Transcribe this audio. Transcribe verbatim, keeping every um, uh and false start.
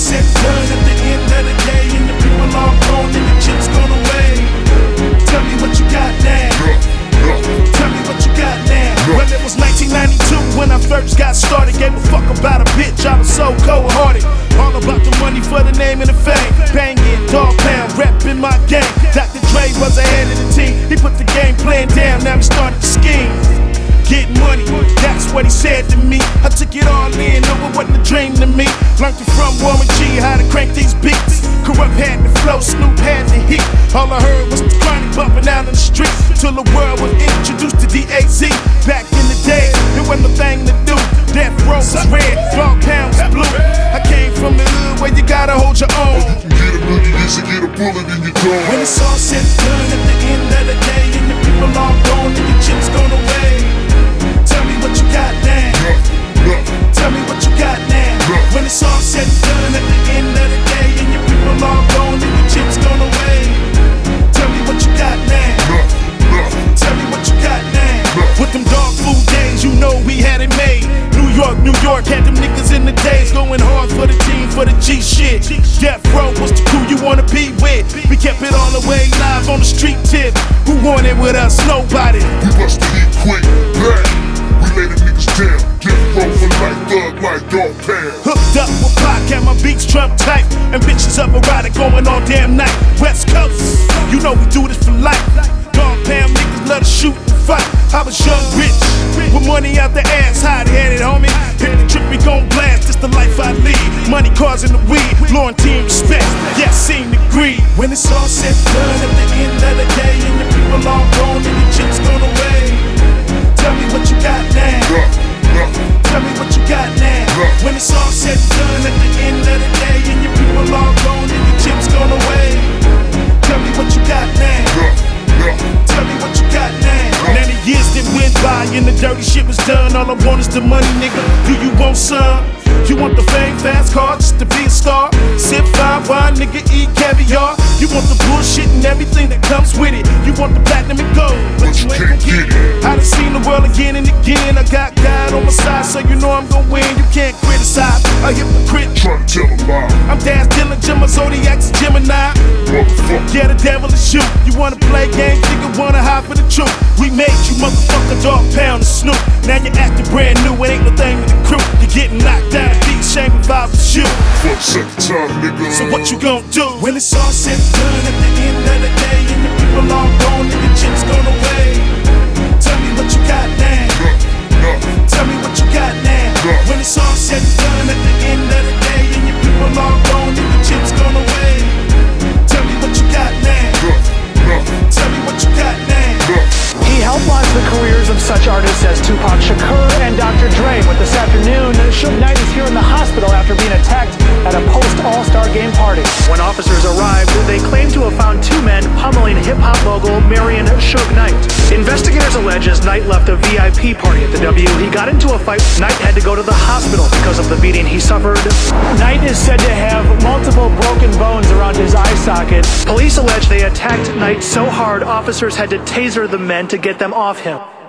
said and done, at the end of the day, and the people all gone and the chips gone away, tell me what you got now. Tell me what you got now. Well, it was nineteen ninety-two when I first got started. Gave a fuck about a bitch, I was so cold-hearted. All about the money for the name and the fame. Banging, dog pound, repping my game. Doctor Dre was ahead of the team. He put the game plan down, now he started to scheme. Get money, that's what he said to me. I took it all in, no it wasn't a dream to me. Learned it from Warren G how to crank these beats. Corrupt had the flow, Snoop had the heat. All I heard was the chronic bumping out in the streets. Till the world was introduced to D A Z. Back in the day, it wasn't a thing to do. Death Row was red, dog pound was blue. I came from the hood where you gotta hold your own. You can get a million years and get a bullet in your dome. When it's all said and done, at the end of the day, and the people all gone and your chips gone away, tell me what you got now. Tell me what you got now. When it's all said and done, at the end of the day, and your people all gone and your chips gone away, tell me what you got now. Tell me what you got now. With them dog food days, you know we had it made. New York, New York had them niggas in the days, going hard for the team, for the G shit. Death Row was the crew you wanna be with. We kept it all the way live on the street tip. Who wanted with us? Nobody. We bust the heat quick, back. We lay the niggas down. Death Row for life, thug like dog pound. Hooked up with Pac, had my beats Trump tight, and bitches up erotic going all damn night. West Coast, you know we do this for life. Dog pound niggas love to shoot and fight. I was young, rich, with money out the ass, hot-headed, homie. Hit the trip, we gon' blast, it's the life I lead. Money, cars, and the weed, loyalty and respect, yes, seem to greed. When it's all said and done, at the end of the day, and the people all gone and the chips gone away, tell me what you got now. Tell me what you got now. When it's all said and done, at the end of the day, and your people all gone and your chips gone away, tell me what you got now. Tell me what you got now. Now the years that went by and the dirty shit was done. All I want is the money, nigga. Do you want some? You want the fame, fast car, just to be a star? Sip fine wine, nigga, eat caviar. You want the bullshit and everything that comes with it. You want the platinum and gold, but you ain't gon' get it. I done seen the world again and again. I got God on my side, so you know I'm gon' win. You can't criticize a hypocrite. Try to tell a lie. I'm Daz Dillinger, my Zodiac's a Gemini. Motherfucker. Yeah, the devil is you. You wanna play games, nigga, wanna hide for the truth. We made you, motherfucker, dog pound and Snoop. Now you acting brand new, it ain't no thing with the crew. You're getting knocked down and beat, shame if I was you. For the second time, nigga. So what you gon' do? When it's all said and done, at the end of the day, and the people all gone and the chips gone away, tell me what you got now. Tell me what you got now. When it's all said and done, at the end of the day, and your people all gone and the chips gone away, tell me what you got now. Tell me what you got now. He helped launch the careers of such artists as Tupac Shakur and Doctor Dre. But this afternoon, Suge Knight is here in the hospital after being attacked at a post-All-Star Game party. When officers arrived, they claimed to have found two men pummeling hip-hop mogul Marion Suge Knight. Investigators allege as Knight left a V I P party at the W, he got into a fight. Knight had to go to the hospital because of the beating he suffered. Knight is said to have multiple broken bones around his eye socket. Police allege they attacked Knight so hard, officers had to taser the men to get them off him.